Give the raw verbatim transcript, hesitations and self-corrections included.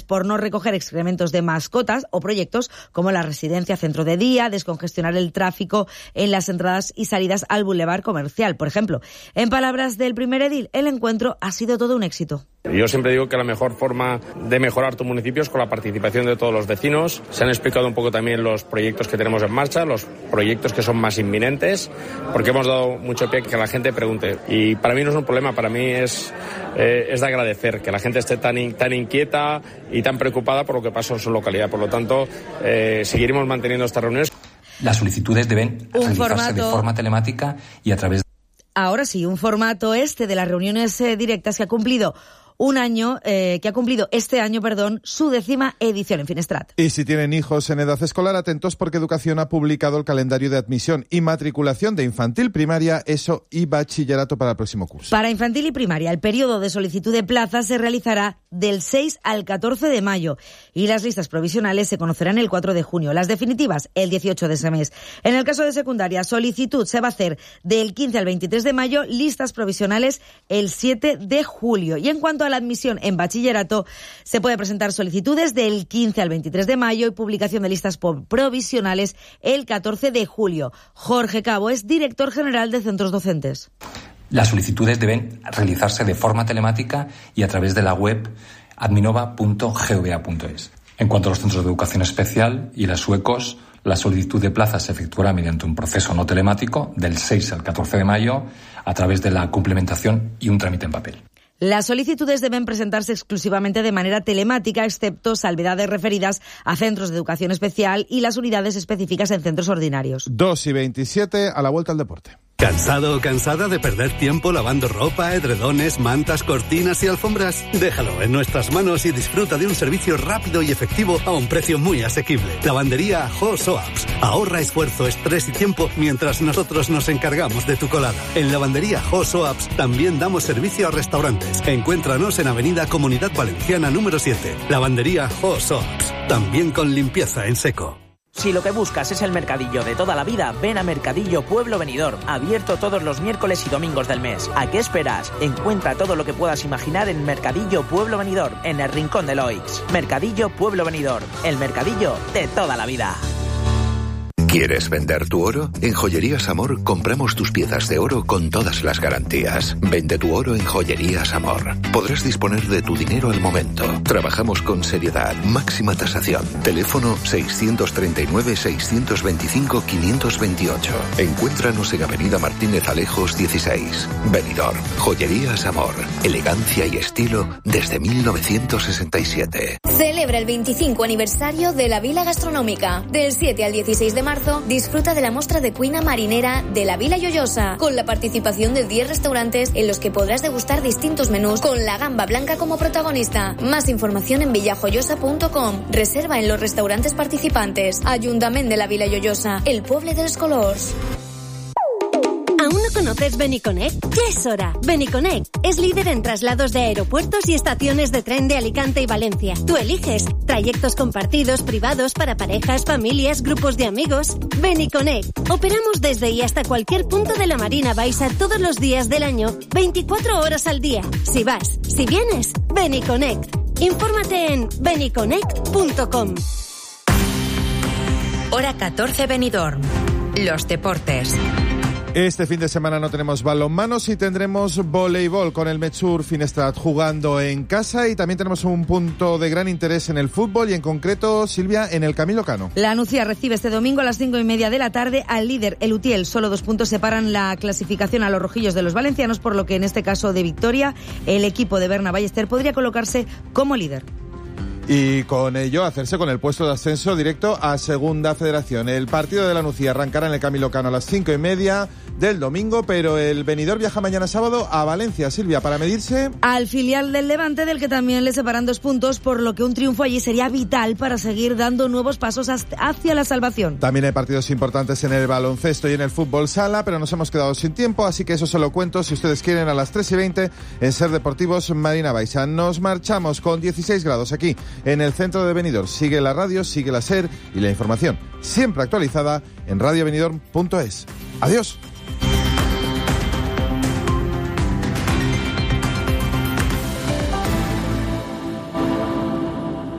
por no recoger excrementos de mascotas o proyectos como la residencia centro de día, descongestionar el tráfico en las entradas y salidas al bulevar comercial, por ejemplo. En palabras del primer edil, el encuentro ha sido todo un éxito. Yo siempre digo que la mejor forma de mejorar tu municipio es con la participación de todos los vecinos. Se han explicado un poco también los proyectos que tenemos en marcha, los proyectos que son más inminentes, porque hemos dado mucho pie a que la gente pregunte. Y para mí no es un problema, para mí es, eh, es de agradecer que la gente esté tan, in, tan inquieta y tan preocupada por lo que pasa en su localidad. Por lo tanto, eh, seguiremos manteniendo estas reuniones. Las solicitudes deben un realizarse formato... de forma telemática y a través de... Ahora sí, un formato este de las reuniones eh, directas que ha cumplido un año, eh, que ha cumplido este año, perdón, su décima edición en Finestrat. Y si tienen hijos en edad escolar, atentos porque Educación ha publicado el calendario de admisión y matriculación de infantil, primaria, ESO y bachillerato para el próximo curso. Para infantil y primaria, el periodo de solicitud de plazas se realizará del seis al catorce de mayo y las listas provisionales se conocerán el cuatro de junio. Las definitivas, el dieciocho de ese mes. En el caso de secundaria, solicitud se va a hacer del quince al veintitrés de mayo, listas provisionales el siete de julio. Y en cuanto a la admisión en bachillerato, se puede presentar solicitudes del quince al veintitrés de mayo y publicación de listas provisionales el catorce de julio. Jorge Cabo es director general de centros docentes. Las solicitudes deben realizarse de forma telemática y a través de la web adminova punto gva punto es. En cuanto a los centros de educación especial y las suecos, la solicitud de plaza se efectuará mediante un proceso no telemático del seis al catorce de mayo a través de la complementación y un trámite en papel. Las solicitudes deben presentarse exclusivamente de manera telemática, excepto salvedades referidas a centros de educación especial y las unidades específicas en centros ordinarios. dos y veintisiete, a la vuelta al deporte. ¿Cansado o cansada de perder tiempo lavando ropa, edredones, mantas, cortinas y alfombras? Déjalo en nuestras manos y disfruta de un servicio rápido y efectivo a un precio muy asequible. Lavandería Hosoaps. Ahorra esfuerzo, estrés y tiempo mientras nosotros nos encargamos de tu colada. En Lavandería Hosoaps también damos servicio a restaurantes. Encuéntranos en Avenida Comunidad Valenciana número siete. Lavandería Hosoaps. También con limpieza en seco. Si lo que buscas es el mercadillo de toda la vida, ven a Mercadillo Pueblo Benidorm, abierto todos los miércoles y domingos del mes. ¿A qué esperas? Encuentra todo lo que puedas imaginar en Mercadillo Pueblo Benidorm, en el Rincón de Loix. Mercadillo Pueblo Benidorm, el mercadillo de toda la vida. ¿Quieres vender tu oro? En Joyerías Amor compramos tus piezas de oro con todas las garantías. Vende tu oro en Joyerías Amor. Podrás disponer de tu dinero al momento. Trabajamos con seriedad, máxima tasación. Teléfono seiscientos treinta y nueve, seiscientos veinticinco, quinientos veintiocho. Encuéntranos en Avenida Martínez Alejos dieciséis. Benidorm. Joyerías Amor. Elegancia y estilo desde mil novecientos sesenta y siete. Celebra el veinticinco aniversario de la Vila Gastronómica. Del siete al dieciséis de marzo, disfruta de la muestra de cuina marinera de la Vila Lloyosa, con la participación de diez restaurantes en los que podrás degustar distintos menús con la gamba blanca como protagonista. Más información en villajoyosa punto com. Reserva en los restaurantes participantes. Ayuntamiento de la Vila Lloyosa, el pueblo de los colors. ¿Aún no conoces Beniconnect? Ya es hora. Beniconnect es líder en traslados de aeropuertos y estaciones de tren de Alicante y Valencia. Tú eliges trayectos compartidos, privados, para parejas, familias, grupos de amigos. Beniconnect. Operamos desde y hasta cualquier punto de la Marina Baixa todos los días del año, veinticuatro horas al día. Si vas, si vienes, Beniconnect. Infórmate en beniconnect punto com. Hora catorce Benidorm. Los deportes. Este fin de semana no tenemos balonmano, sí tendremos voleibol con el Metsur Finestrat jugando en casa y también tenemos un punto de gran interés en el fútbol y en concreto, Silvia, en el Camilo Cano. La Nucía recibe este domingo a las cinco y media de la tarde al líder, el Utiel. Solo dos puntos separan la clasificación a los rojillos de los valencianos, por lo que en este caso de victoria, el equipo de Berna Ballester podría colocarse como líder. Y con ello hacerse con el puesto de ascenso directo a Segunda Federación. El partido de la Nucía arrancará en el Camilo Cano a las cinco y media del domingo, pero el Benidorm viaja mañana sábado a Valencia, Silvia, para medirse al filial del Levante, del que también le separan dos puntos, por lo que un triunfo allí sería vital para seguir dando nuevos pasos hacia la salvación. También hay partidos importantes en el baloncesto y en el fútbol sala, pero nos hemos quedado sin tiempo, así que eso se lo cuento, si ustedes quieren, a las tres y veinte en Ser Deportivos Marina Baixa. Nos marchamos con dieciséis grados aquí en el centro de Benidorm. Sigue la radio, sigue la SER y la información siempre actualizada en radio benidorm punto es. Adiós.